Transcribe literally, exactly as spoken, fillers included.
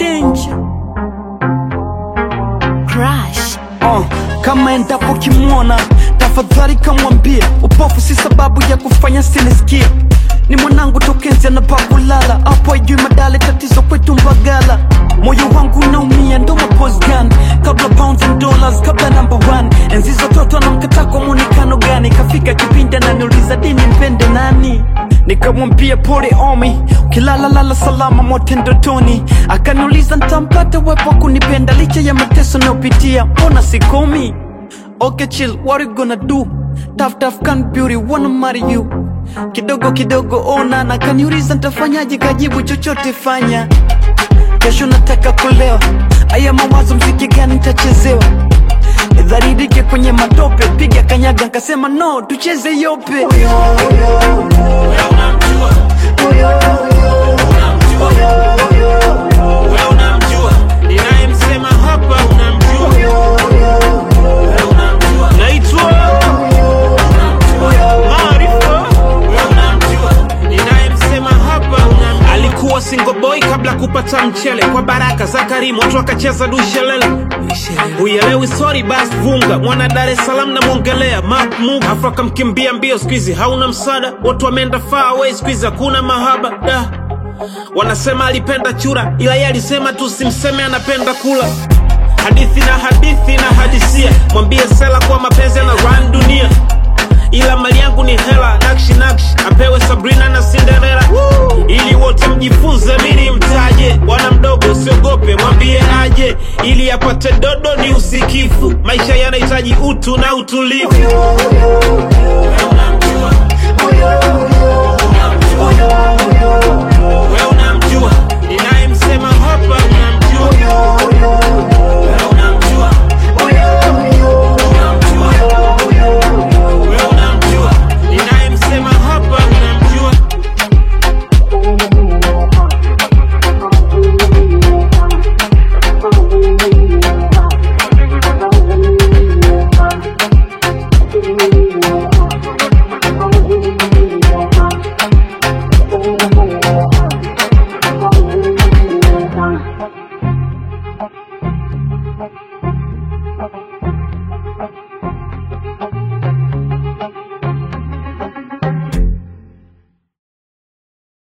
danger. Crush. Uh, kama endapo kimwona tafadhali kamwambia upofu si sababu ya kufanya sinisikia. Ni mwanangu tokenzi anababu lala, hapo ajui madale tatizo kwetu Mbagala. Moyo wangu unaumia ndo mapost gun, kabla pounds and dollars, kabla number one. Enzizo toto anamkata kwa muonekano gani, kafika kipindi ananiuliza dini mpende nani. Nikamwambia pole omi, ukilala lala salama mote ndotoni. Akaniuliza nitampata wepo kunipenda licha ya mateso nayopitia, mbona sikomi? Okay chill, what you gonna do? Tough tough can beauty, wanna marry you. Kidogo kidogo ona na kaniuliza nitafanyaje, kajibu chochote fanya. Kesho nataka kulewa, aya mawazo mziki gani nitachezewa. Idharidike kwenye matope, piga kanyaga nkasema no, tucheze yope. Uyo, uyo, wewe unamjua, uyo, uyo, unamjua, uyo, wewe unamjua, ninayemsema hapa unamjua, uyo, uyo, wewe unamjua, naitwa single boy kabla kupata mchele. Kwa baraka za Karimu watu wakacheza dushelele. Uyelewi sorry bas vunga, mwana Dar es Salaam na mwongelea Mark Muga. Afrika mkimbia mbio squeezy hauna msada, watu wameenda far away squeezy hakuna mahaba da. Wanasema alipenda chura ila yeye alisema tu simseme anapenda kula. Hadithi na hadithi na hadisia, mwambie sela kwa mapenzi na run dunia. Ila mali yangu ni hela, nakshi nakshi, apewe Sabrina na Cinderella. Woo! Ili wote mjifunze mimi mtaje, bwana mdogo usiogope mwambie aje. Ili apate dodo ni usikifu, maisha yanahitaji utu na utulivu. Uyo, uyo, uyo, uyo, uyo.